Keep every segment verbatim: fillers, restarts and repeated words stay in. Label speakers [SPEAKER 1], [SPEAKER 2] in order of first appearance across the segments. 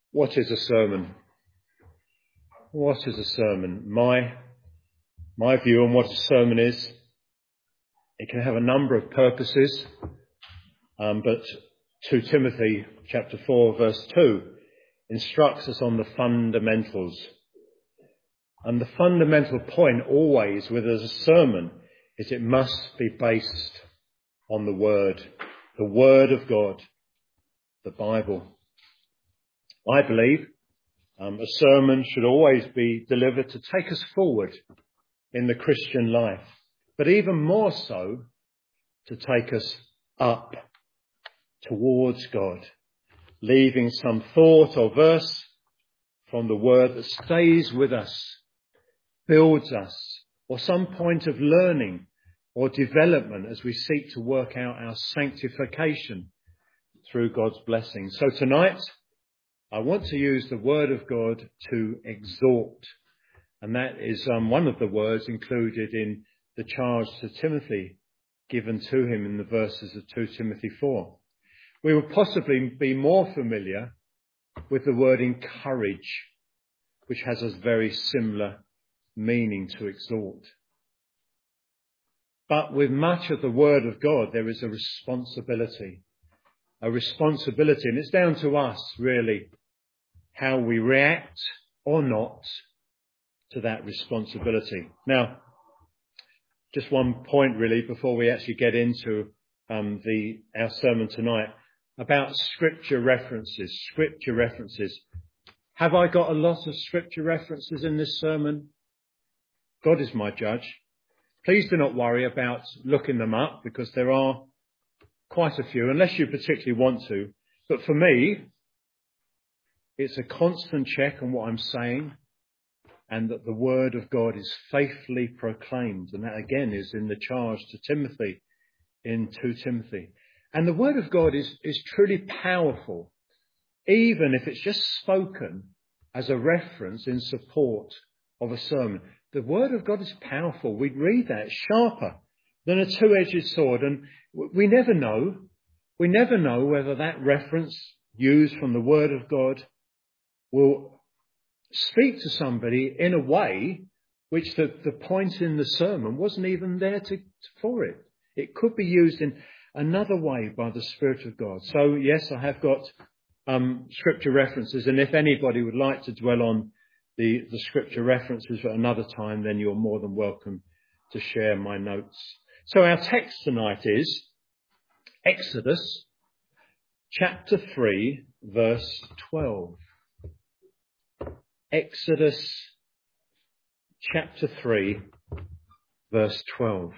[SPEAKER 1] What is a sermon? What is a sermon? My, my view on what a sermon is, it can have a number of purposes, um, but Second Timothy chapter four verse two instructs us on the fundamentals. And the fundamental point always with a sermon is it must be based on the Word, the Word of God, the Bible. I believe um, a sermon should always be delivered to take us forward in the Christian life, but even more so to take us up towards God, leaving some thought or verse from the Word that stays with us, builds us, or some point of learning or development as we seek to work out our sanctification through God's blessing. So tonight, I want to use the Word of God to exhort, and that is um, one of the words included in the charge to Timothy given to him in the verses of Second Timothy four. We will possibly be more familiar with the word encourage, which has a very similar meaning to exhort. But with much of the Word of God, there is a responsibility, a responsibility, and it's down to us, really, how we react or not to that responsibility. Now, just one point really before we actually get into um, the our sermon tonight about scripture references. Scripture references. Have I got a lot of scripture references in this sermon? God is my judge. Please do not worry about looking them up because there are quite a few, unless you particularly want to. But for me, it's a constant check on what I'm saying and that the Word of God is faithfully proclaimed. And that again is in the charge to Timothy in Second Timothy. And the Word of God is, is truly powerful, even if it's just spoken as a reference in support of a sermon. The Word of God is powerful. We read that. It's sharper than a two-edged sword. And we never know. We never know whether that reference used from the Word of God will speak to somebody in a way which the, the point in the sermon wasn't even there to, for it. It could be used in another way by the Spirit of God. So, yes, I have got um, scripture references, and if anybody would like to dwell on the, the scripture references at another time, then you're more than welcome to share my notes. So our text tonight is Exodus chapter three, verse twelve. Exodus chapter three, verse twelve.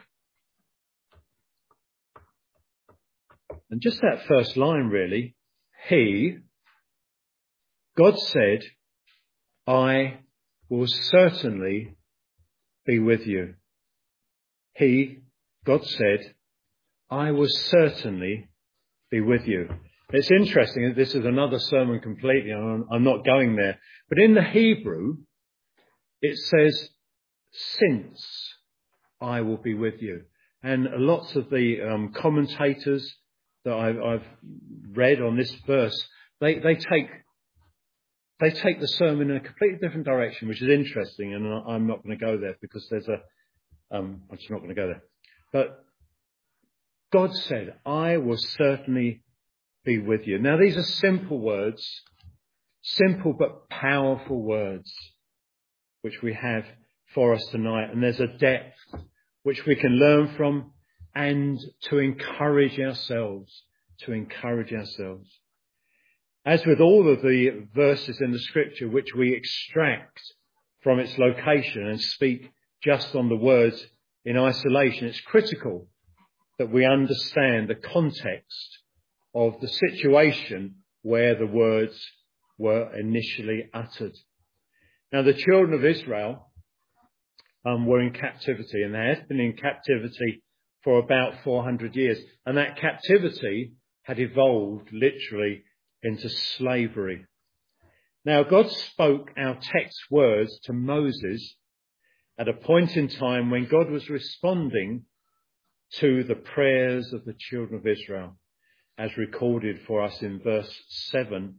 [SPEAKER 1] And just that first line, really. He, God said, I will certainly be with you. He, God said, I will certainly be with you. It's interesting that this is another sermon completely. I'm not going there. But in the Hebrew, it says, since I will be with you. And lots of the um, commentators that I've, I've read on this verse, they, they take they take the sermon in a completely different direction, which is interesting. And I'm not going to go there because there's a, um, I'm just not going to go there. But God said, I will certainly be with you. Now, these are simple words, simple but powerful words, which we have for us tonight. And there's a depth which we can learn from and to encourage ourselves, to encourage ourselves. As with all of the verses in the scripture which we extract from its location and speak just on the words in isolation, it's critical that we understand the context of the situation where the words were initially uttered. Now, the children of Israel um, were in captivity, and they had been in captivity for about four hundred years. And that captivity had evolved literally into slavery. Now, God spoke our text words to Moses at a point in time when God was responding to the prayers of the children of Israel, as recorded for us in verse seven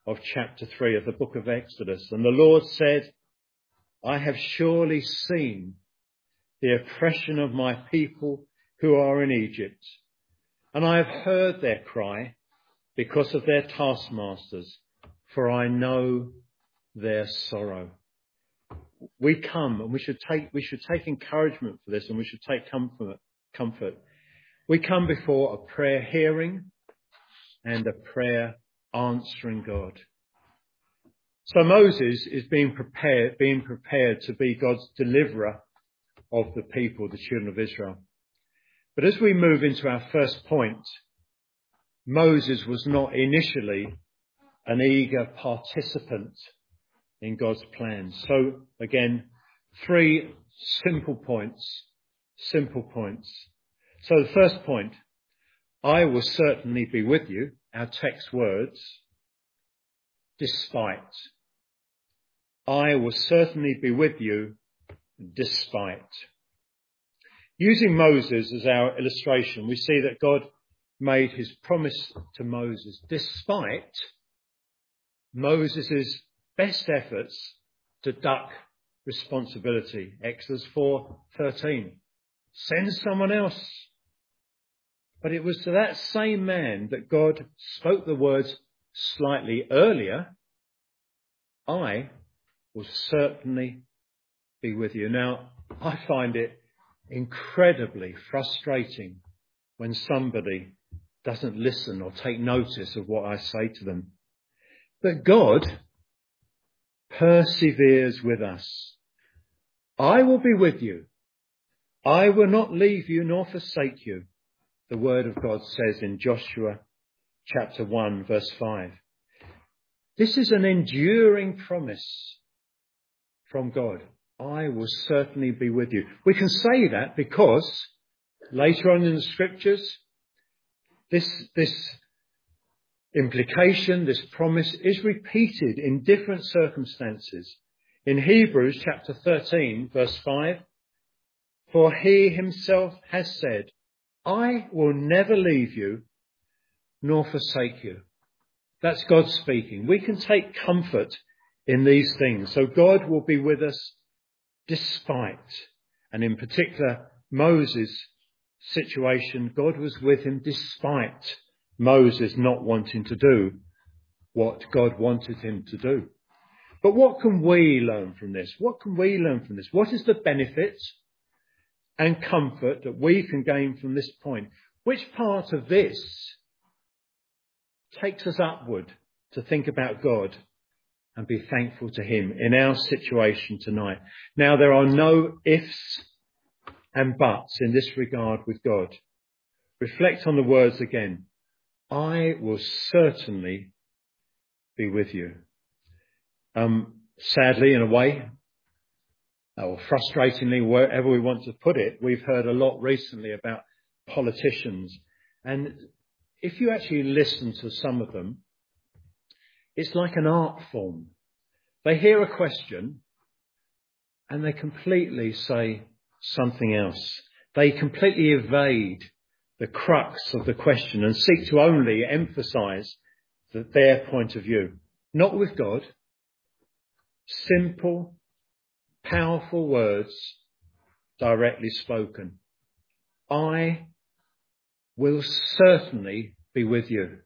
[SPEAKER 1] of chapter three of the book of Exodus. And the Lord said, I have surely seen the oppression of my people who are in Egypt, and I have heard their cry because of their taskmasters, for I know their sorrow. We come, and we should take we should take encouragement for this, and we should take comfort. Comfort. We come before a prayer hearing and a prayer answering God. So Moses is being prepared, being prepared to be God's deliverer of the people, the children of Israel. But as we move into our first point, Moses was not initially an eager participant in God's plans. So again, three simple points, simple points. So the first point, I will certainly be with you, our text words, despite. I will certainly be with you, despite. Using Moses as our illustration, we see that God made his promise to Moses despite Moses' best efforts to duck responsibility. Exodus four thirteen. Send someone else. But it was to that same man that God spoke the words slightly earlier, I will certainly be with you. Now, I find it incredibly frustrating when somebody doesn't listen or take notice of what I say to them. But God perseveres with us. I will be with you. I will not leave you nor forsake you. The word of God says in Joshua chapter one, verse five. This is an enduring promise from God. I will certainly be with you. We can say that because later on in the scriptures, this, this implication, this promise is repeated in different circumstances. In Hebrews chapter thirteen, verse five, for he himself has said, I will never leave you nor forsake you. That's God speaking. We can take comfort in these things. So God will be with us despite. And in particular, Moses' situation, God was with him despite Moses not wanting to do what God wanted him to do. But what can we learn from this? What can we learn from this? What is the benefit and comfort that we can gain from this point? Which part of this takes us upward to think about God and be thankful to him in our situation tonight? Now, there are no ifs and buts in this regard with God. Reflect on the words again. I will certainly be with you. Um, sadly, in a way, or frustratingly, wherever we want to put it, we've heard a lot recently about politicians. And if you actually listen to some of them, it's like an art form. They hear a question and they completely say something else. They completely evade the crux of the question and seek to only emphasize the, their point of view. Not with God. Simple, powerful words directly spoken. I will certainly be with you.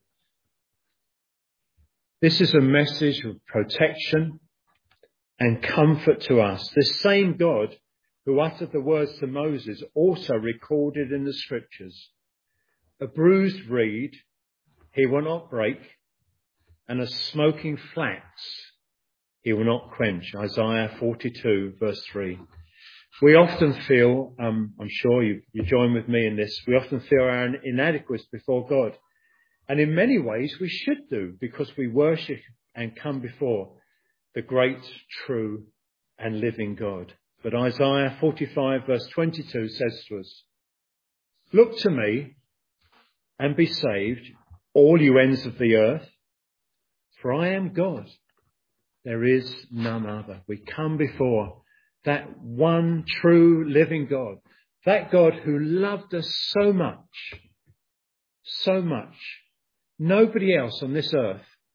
[SPEAKER 1] This is a message of protection and comfort to us. This same God who uttered the words to Moses also recorded in the scriptures. A bruised reed he will not break, and a smoking flax he will not quench. Isaiah forty-two, verse three. We often feel, um, I'm sure you, you join with me in this, we often feel our inadequacy before God. And in many ways we should do, because we worship and come before the great, true and living God. But Isaiah forty-five, verse twenty-two says to us, look to me and be saved, all you ends of the earth, for I am God. There is none other. We come before that one true living God, that God who loved us so much, so much. Nobody else on this earth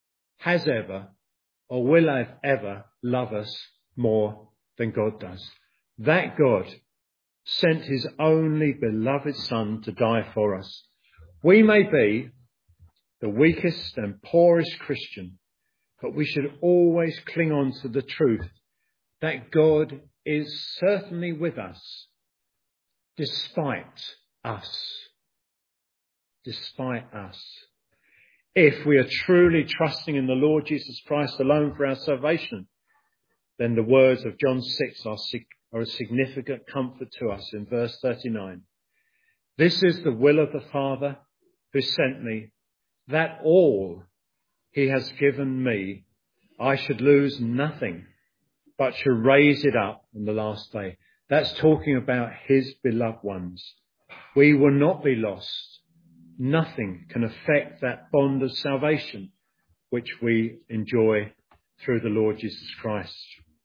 [SPEAKER 1] has ever or will ever love us more than God does. That God sent his only beloved Son to die for us. We may be the weakest and poorest Christian, but we should always cling on to the truth that God is certainly with us, despite us. Despite us. If we are truly trusting in the Lord Jesus Christ alone for our salvation, then the words of John six are, are a significant comfort to us in verse thirty-nine. This is the will of the Father who sent me, that all he has given me, I should lose nothing, but should raise it up on the last day. That's talking about his beloved ones. We will not be lost. Nothing can affect that bond of salvation which we enjoy through the Lord Jesus Christ.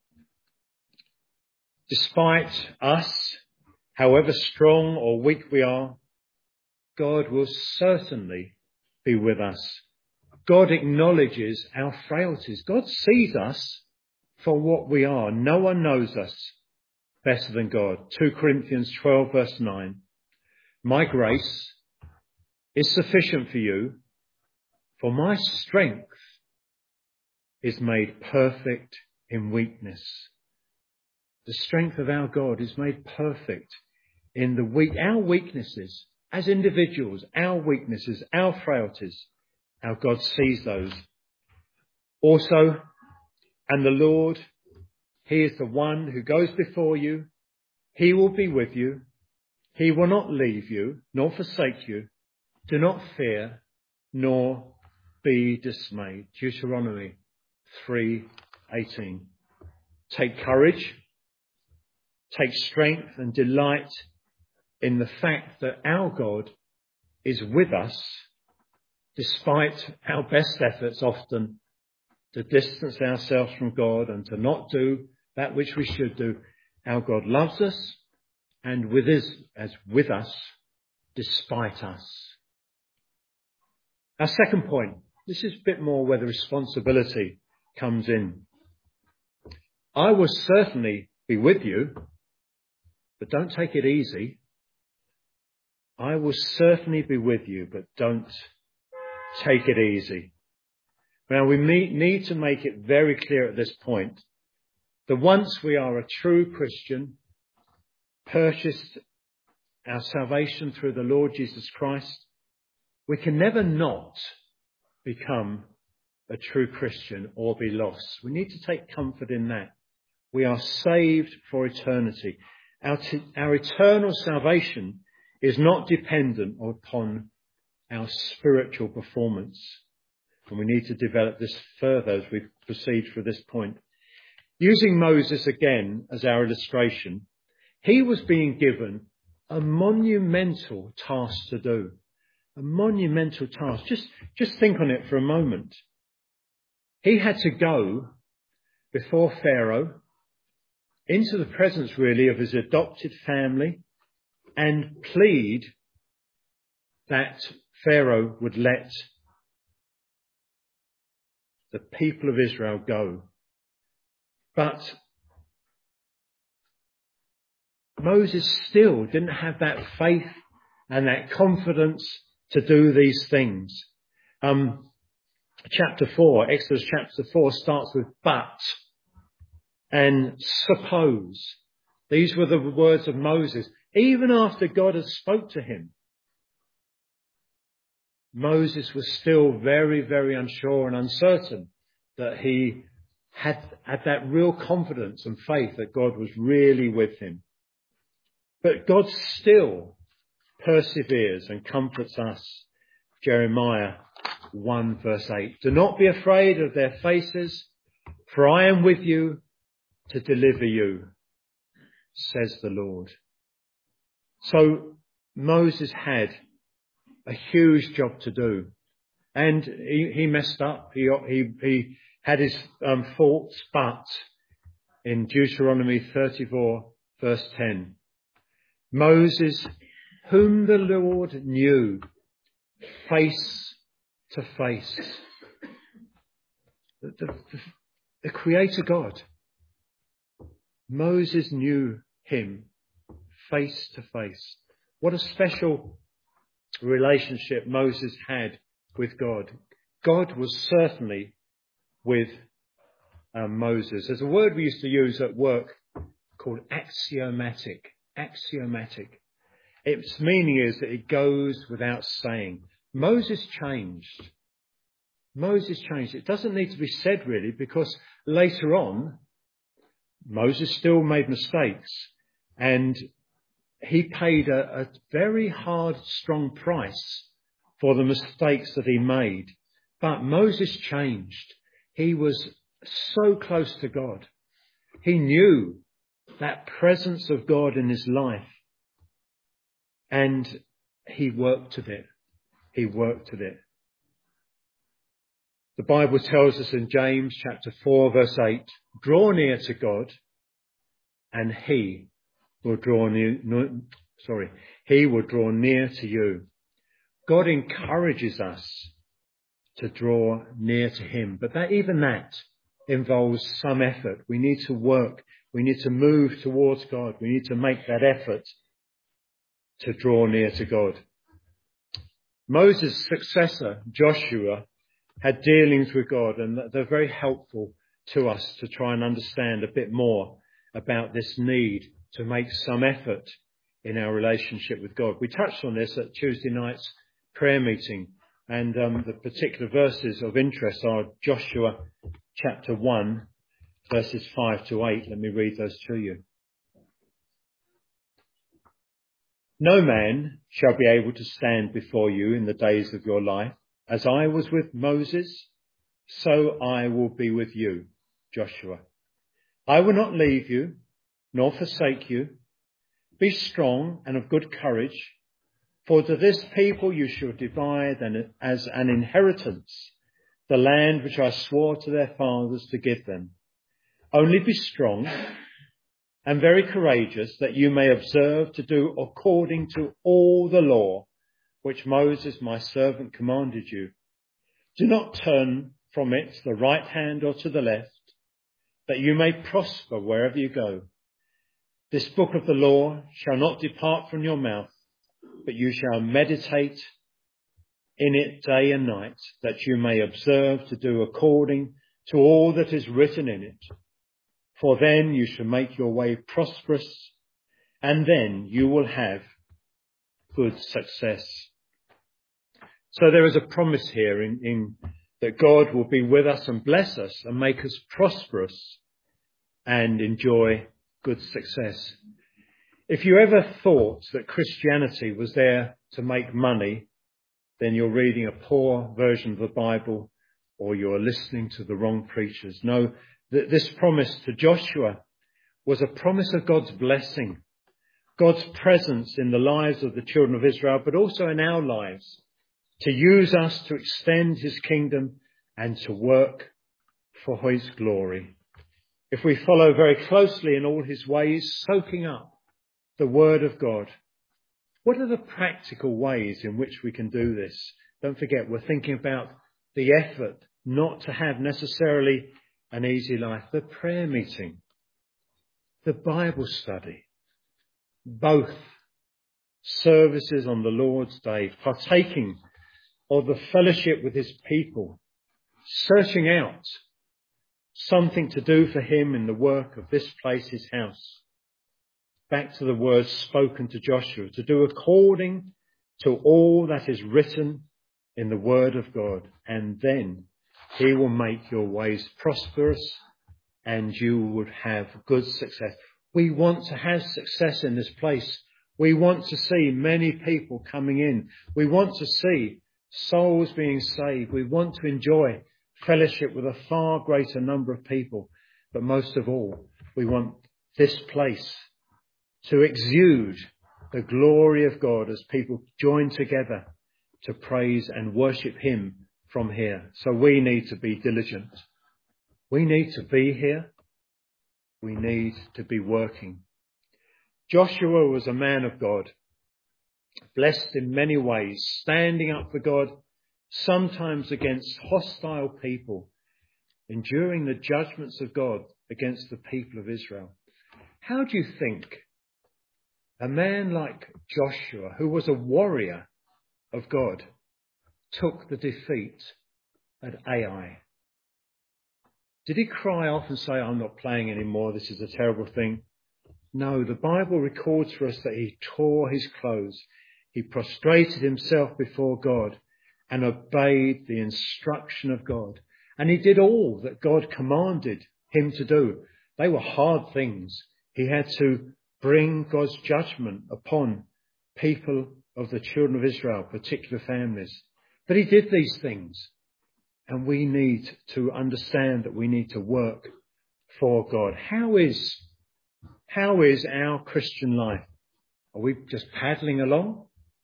[SPEAKER 1] Despite us, however strong or weak we are, God will certainly be with us. God acknowledges our frailties. God sees us for what we are. No one knows us better than God. Second Corinthians twelve verse nine. My grace is sufficient for you, for my strength is made perfect in weakness. The strength of our God is made perfect in the weak, our weaknesses as individuals, our weaknesses, our frailties. Our God sees those. Also, and the Lord, he is the one who goes before you. He will be with you. He will not leave you, nor forsake you. Do not fear, nor be dismayed. Deuteronomy three eighteen. Take courage, take strength and delight in the fact that our God is with us, despite our best efforts often to distance ourselves from God and to not do that which we should do. Our God loves us and with us, as with us, despite us. Our second point, this is a bit more where the responsibility comes in. I will certainly be with you, but don't take it easy. I will certainly be with you, but don't take it easy. Now, we need to make it very clear at this point that once we are a true Christian, purchased our salvation through the Lord Jesus Christ, we can never not become a true Christian or be lost. We need to take comfort in that. We are saved for eternity. Our, t- our eternal salvation is not dependent upon our spiritual performance. And we need to develop this further as we proceed through this point. Using Moses again as our illustration, he was being given a monumental task to do. A monumental task. Just, just think on it for a moment. He had to go before Pharaoh, into the presence really of his adopted family, and plead that Pharaoh would let the people of Israel go. But Moses still didn't have that faith and that confidence to do these things. Um, chapter four, Exodus chapter four starts with but and suppose. These were the words of Moses. Even after God had spoke to him, Moses was still very, very unsure and uncertain that he had, had that real confidence and faith that God was really with him. But God still perseveres and comforts us. Jeremiah one verse eight. Do not be afraid of their faces, for I am with you to deliver you, says the Lord. So Moses had a huge job to do, and he, he messed up. He, he, he had his um, faults, but in Deuteronomy thirty-four verse ten, Moses, whom the Lord knew face to face. The, the, the, the Creator God. Moses knew him face to face. What a special relationship Moses had with God. God was certainly with um, Moses. There's a word we used to use at work called axiomatic. Axiomatic. Its meaning is that it goes without saying. Moses changed. Moses changed. It doesn't need to be said really, because later on, Moses still made mistakes, and he paid a, a very hard, strong price for the mistakes that he made. But Moses changed. He was so close to God. He knew that presence of God in his life, and he worked with it. He worked with it. The Bible tells us in James chapter four, verse eight, draw near to God and he will draw near, no, sorry, he will draw near to you. God encourages us to draw near to him, but that even that involves some effort. We need to work. We need to move towards God. We need to make that effort to draw near to God. Moses' successor, Joshua, had dealings with God, and they're very helpful to us to try and understand a bit more about this need to make some effort in our relationship with God. We touched on this at Tuesday night's prayer meeting, and um, the particular verses of interest are Joshua chapter one, verses five to eight. Let me read those to you. No man shall be able to stand before you in the days of your life. As I was with Moses, so I will be with you, Joshua. I will not leave you, nor forsake you. Be strong and of good courage, for to this people you shall divide as an inheritance the land which I swore to their fathers to give them. Only be strong and very courageous, that you may observe to do according to all the law which Moses my servant commanded you. Do not turn from it to the right hand or to the left, that you may prosper wherever you go. This book of the law shall not depart from your mouth, but you shall meditate in it day and night, that you may observe to do according to all that is written in it. For then you shall make your way prosperous, and then you will have good success. So there is a promise here in, in that God will be with us and bless us and make us prosperous and enjoy good success. If you ever thought that Christianity was there to make money, then you're reading a poor version of the Bible, or you're listening to the wrong preachers. No, th- this promise to Joshua was a promise of God's blessing, God's presence in the lives of the children of Israel, but also in our lives, to use us to extend his kingdom and to work for his glory. If we follow very closely in all his ways, soaking up the word of God, what are the practical ways in which we can do this? Don't forget, we're thinking about the effort not to have necessarily an easy life. The prayer meeting, the Bible study, both services on the Lord's Day, partaking of the fellowship with his people, searching out something to do for him in the work of this place, his house. Back to the words spoken to Joshua, to do according to all that is written in the word of God, and then he will make your ways prosperous and you would have good success. We want to have success in this place. We want to see many people coming in. We want to see souls being saved. We want to enjoy fellowship with a far greater number of people. But most of all, we want this place to exude the glory of God as people join together to praise and worship him from here. So we need to be diligent. We need to be here. We need to be working. Joshua was a man of God, blessed in many ways, standing up for God, sometimes against hostile people, enduring the judgments of God against the people of Israel. How do you think a man like Joshua, who was a warrior of God, took the defeat at Ai? Did he cry off and say, I'm not playing anymore, this is a terrible thing? No, the Bible records for us that he tore his clothes. He prostrated himself before God and obeyed the instruction of God. And he did all that God commanded him to do. They were hard things. He had to bring God's judgment upon people of the children of Israel, particular families. But he did these things. And we need to understand that we need to work for God. How is, how is our Christian life? Are we just paddling along?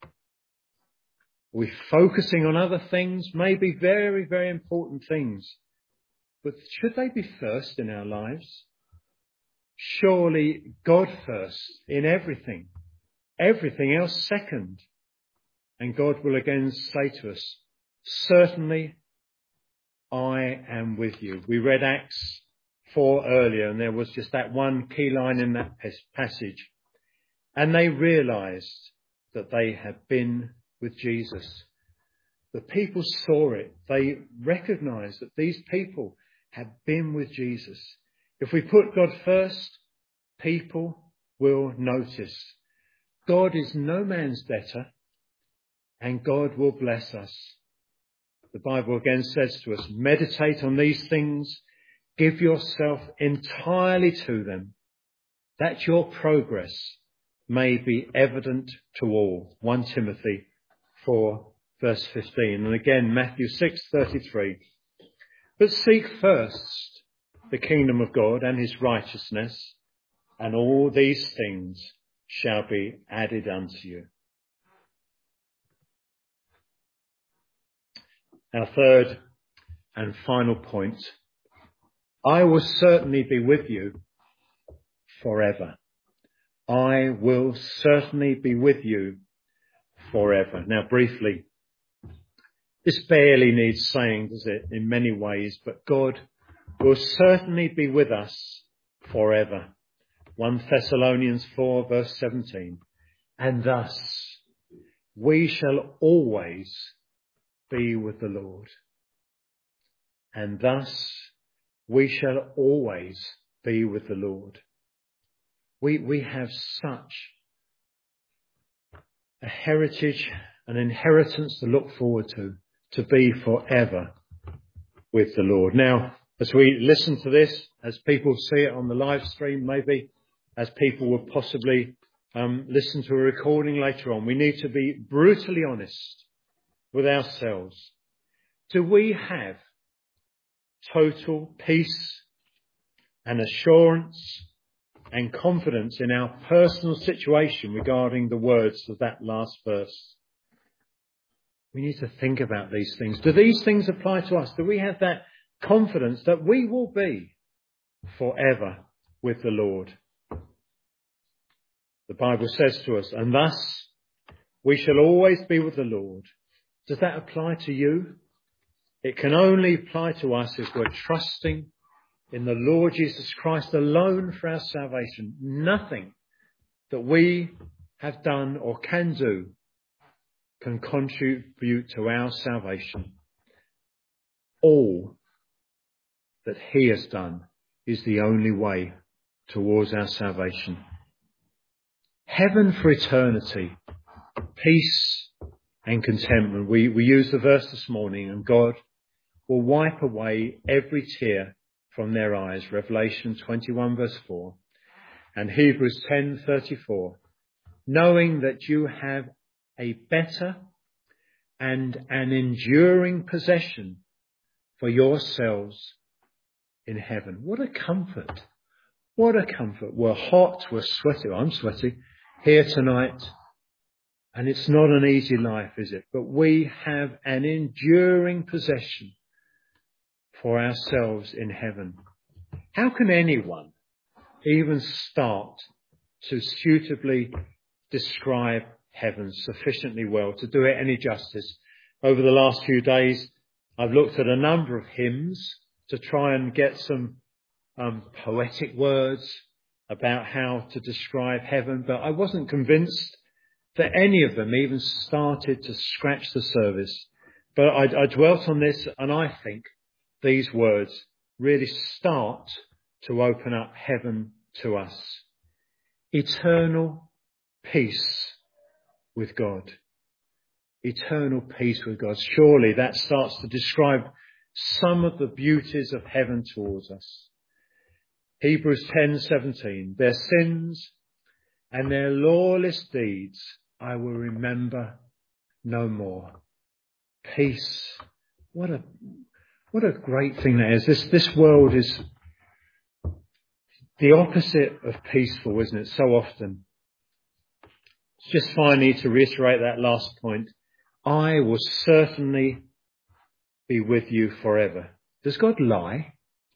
[SPEAKER 1] Are we focusing on other things? Maybe very, very important things. But should they be first in our lives? Surely God first in everything. Everything else second. And God will again say to us, certainly I am with you. We read Acts four earlier, and there was just that one key line in that passage. And they realized that they had been with Jesus. The people saw it. They recognized that these people had been with Jesus. If we put God first, people will notice. God is no man's debtor, and God will bless us. The Bible again says to us, meditate on these things, give yourself entirely to them, that your progress may be evident to all. First Timothy four, verse fifteen. And again, Matthew six, thirty-three. But seek first the kingdom of God and his righteousness, and all these things shall be added unto you. Our third and final point, I will certainly be with you forever. I will certainly be with you forever. Now, briefly, this barely needs saying, does it, in many ways, but God will certainly be with us forever. First Thessalonians four, verse seventeen. And thus we shall always be with the Lord. And thus we shall always be with the Lord. We, we have such a heritage, an inheritance to look forward to, to be forever with the Lord. Now, as we listen to this, as people see it on the live stream, maybe as people will possibly um, listen to a recording later on, we need to be brutally honest with ourselves. Do we have total peace and assurance and confidence in our personal situation regarding the words of that last verse? We need to think about these things. Do these things apply to us? Do we have that confidence that we will be forever with the Lord? The Bible says to us, and thus we shall always be with the Lord. Does that apply to you? It can only apply to us if we're trusting in the Lord Jesus Christ alone for our salvation. Nothing that we have done or can do can contribute to our salvation. All that he has done is the only way towards our salvation. Heaven for eternity, peace and contentment. We, we used the verse this morning, and God will wipe away every tear from their eyes. Revelation twenty-one verse four and Hebrews ten thirty-four. Knowing that you have a better and an enduring possession for yourselves in heaven. What a comfort. What a comfort. We're hot, we're sweaty. I'm sweaty here tonight. And it's not an easy life, is it? But we have an enduring possession for ourselves in heaven. How can anyone even start to suitably describe heaven sufficiently well, to do it any justice? Over the last few days, I've looked at a number of hymns to try and get some um, poetic words about how to describe heaven, but I wasn't convinced that any of them even started to scratch the surface. But I, I dwelt on this, and I think these words really start to open up heaven to us. Eternal peace with God. Eternal peace with God. Surely that starts to describe some of the beauties of heaven towards us. Hebrews ten seventeen. Their sins and their lawless deeds I will remember no more. Peace. What a what a great thing that is. This this world is the opposite of peaceful, isn't it? So often. Just finally to reiterate that last point. I will certainly be with you forever. Does God lie?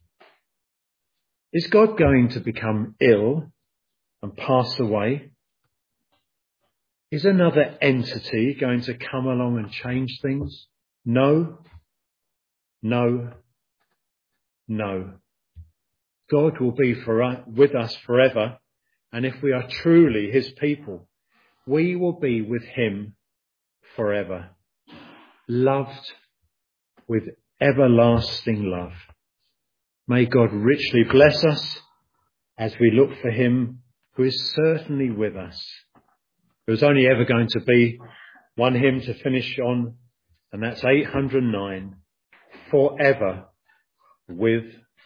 [SPEAKER 1] Is God going to become ill and pass away? Is another entity going to come along and change things? No, no, no. God will be for us, with us forever. And if we are truly his people, we will be with him forever. Loved with everlasting love. May God richly bless us as we look for him who is certainly with us. There's only ever going to be one hymn to finish on, and that's eight hundred nine, Forever with